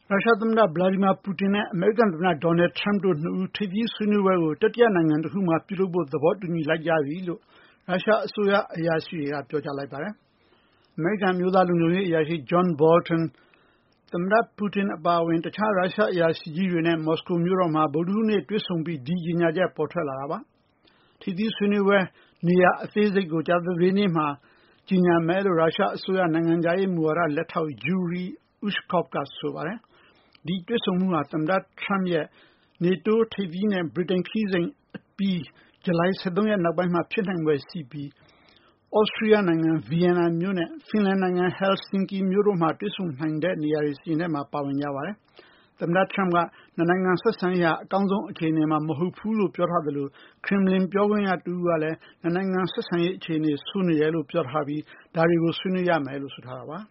ရုရှားသမ္မတ ဗလာဒီမာပူတင်နဲ့အမေရိကန်သမ္မတဒေါ်နယ်ထရမ့်တို့နှစ်ဦးထိပ်သီးဆွေးနွေးပွဲကိုတတိယနိုင်ငံတခုမှာပြုလုပ်ဖို့သဘောတူညီလိုက်ကြပြီလို့ရုရှားအစိုးရအရာရှိတွေကပြောကြားလိုက်ပါတယ်။အမေရိကန်အမျိုးသားလုံခြုံရေးအရာရှိ John Bolton သမ္မတပူတင်အပါအဝင်တခြားရုရှားအရာရှိကြီးတွေနဲ့မော်စကိုမြို့တော်မှာဗုဒ္ဓဟူးနေ့တွေ့ဆုံပြီးဒီကြေညာချက်ပေါ်ထွက်လာတာပါ။ထိပ်သီးဆွေးနွေးပွဲနေရာအသေးစိတ်ကိုကြာသပတေးနေ့မှာကြေညာမယ်လို့ရုရှားအစိုးရနိုင်ငံခြားရေးမူဝါဒလက်ထောက် Yuri Ushakov ကဆိုပါတယ်။ဒီတွေ့ဆုံမှုဟာသမ္မတထရမ့်ရဲ့ NATO ထိပ်သီးနဲ့ဗြိတိန်ခရီးစဉ်အပြီးဇူလိုင်13ရက်နောက်ပိုင်းမှာဖြစ်နိုင်ဖွယ်ရှိပြီးဩစတြီးယားနိုင်ငံဗီယန်နာမြို့နဲ့ဖင်လန်နိုင်ငံဟယ်လ်ဆင်ကီမြို့တို့မှာတွေ့ဆုံနိုင်တဲ့နေရာတွေစာရင်းထဲမှာပါဝင်ကြပါတယ်။သမ္မတထရမ့်ကနှစ်နိုင်ငံဆက်ဆံရေးဟာအကောင်းဆုံးအခြေအနေမှာမဟုတ်ဘူးလို့ပြောထားသလိုခရမ်လင်ပြောခွင့်ရတူကလည်းနှစ်နိုင်ငံဆက်ဆံရေးအခြေအနေဆိုးနေတယ်လို့ပြောထားပြီးဒါတွေကိုဆွေးနွေးရမယ်လို့ဆိုထားတာပါ